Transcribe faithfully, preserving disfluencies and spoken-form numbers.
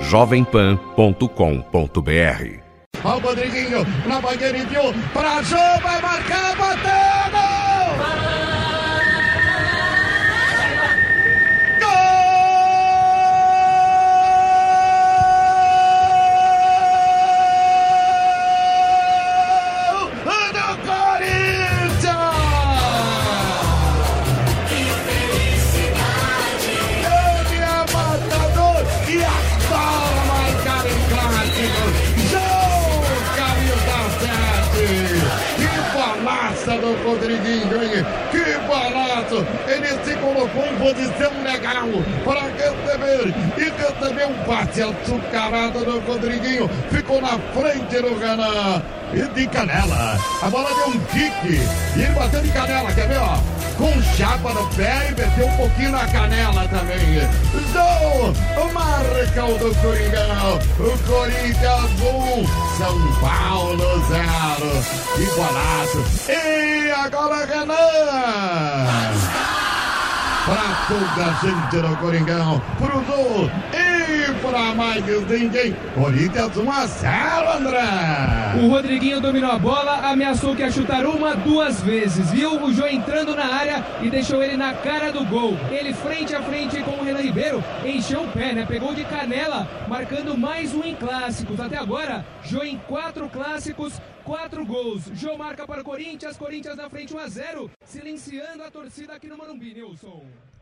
jovem pan ponto com ponto br. Ó o Rodriguinho, na banheira enviou pra Jô, vai marcar, batendo! Do Rodriguinho, hein? Que barato! Ele se colocou em posição legal para receber e recebeu um passe açucarado do Rodriguinho, ficou na frente do Renan e de Canela. A bola deu um kick e ele bateu de canela, quer ver, ó? Com chapa no pé e meteu um pouquinho na canela também. Gol! Marca o do Coringão. O Corinthians um, São Paulo zero. Que golaço! E agora Renan! Pra toda a gente do Coringão, pro gol e pra mais ninguém. Corinthians um a zero, André. O Rodriguinho dominou a bola, ameaçou que ia chutar uma, duas vezes. Viu o Jô entrando na área e deixou ele na cara do gol. Ele frente a frente com o Renan Ribeiro, encheu o pé, né? Pegou de canela, marcando mais um em clássicos. Até agora, Jô em quatro clássicos, quatro gols. Jô marca para o Corinthians, Corinthians na frente um a zero, silenciando a torcida aqui no Morumbi, Nilson.